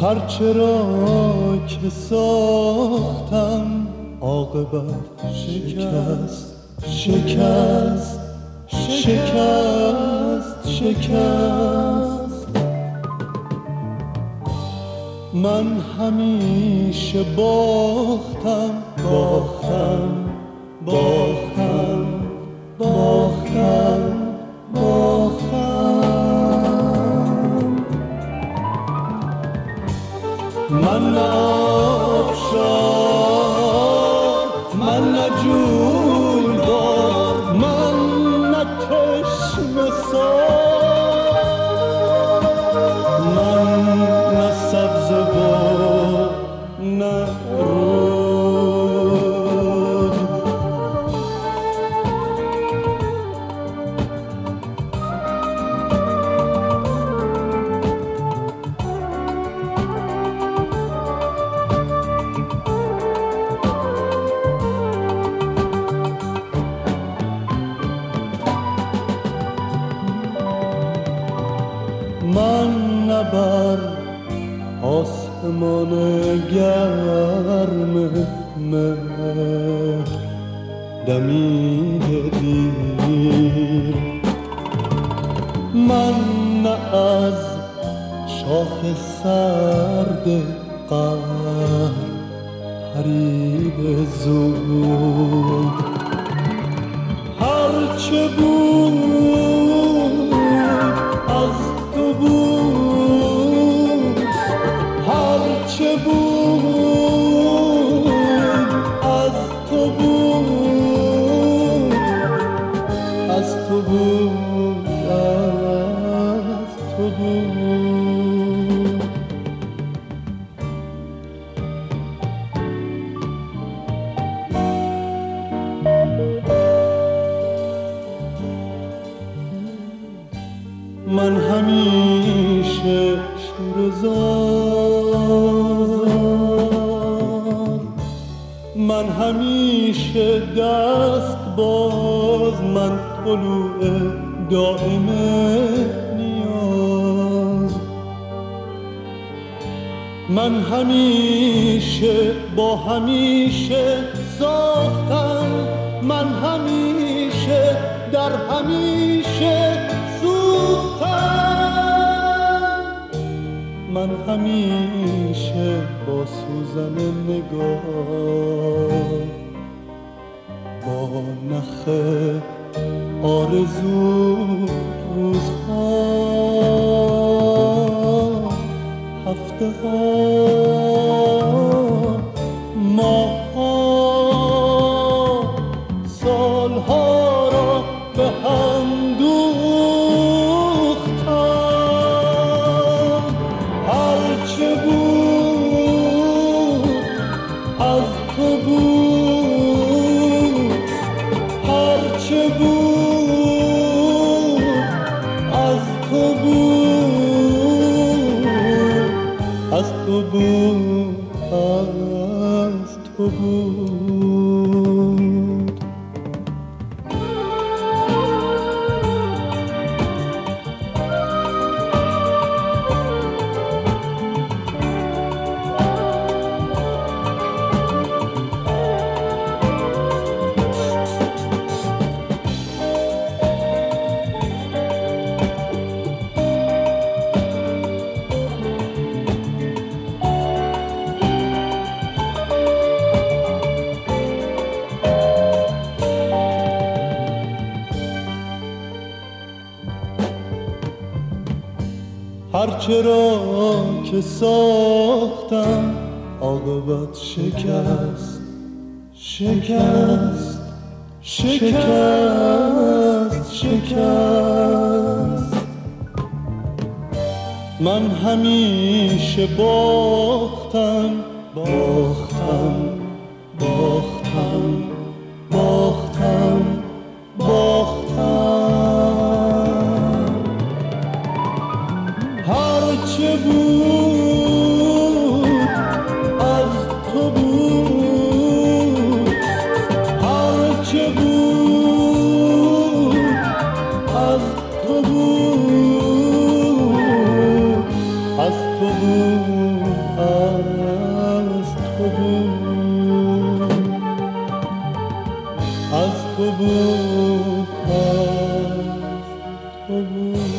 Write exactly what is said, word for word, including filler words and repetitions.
هرچه را که ساختم عاقبت شکست شکست شکست شکست. من همیشه باختم باختم باختم باختم باختم. من نه آبشار، من نه جویبار، من نه چشمه سار، من نه سبزه و نه رود. من نه بر آسمان گرم مهر دمیده دیر، من نه از شاخ سرد قهر پرید زود. هرچه بود از تو بود، هرچه بود از تو بود، از تو بود از تو بود. من همیشه شورزار، من همیشه دست باز، من طلوع دائم نیاز. من همیشه با همیشه ساختم، من همیشه در همیشه من همیشه با سوزن نگاه، با نخ آرزو روزها هفته ها ماها سالها را به هم هرچه بود از تو بود، هرچه بود از تو بود، از تو بود از تو بود. هرچه را که ساختم عاقبت شکست شکست شکست شکست. من همیشه باختم باختم باختم باختم باختم. هرچه بود از تو بود، هرچه بود از تو بود، از تو بود تو بود، از تو بود.